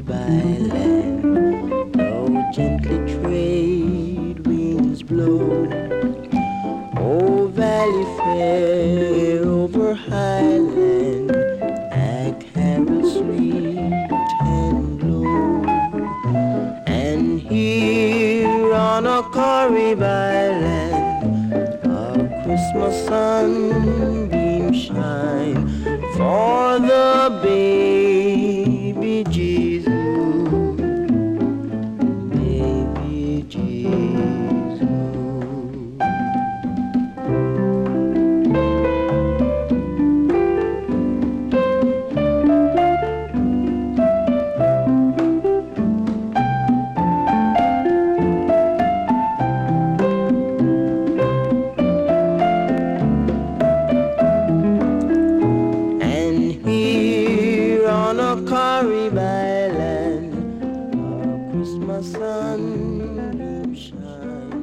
by land, though gently trade winds blow. Oh, valley fair over highland, a carol sweet and low. And here on a Caribe island, a Christmas sunbeam shine for the baby Jesus, baby Jesus. Caribe Island, a Christmas sunbeam shine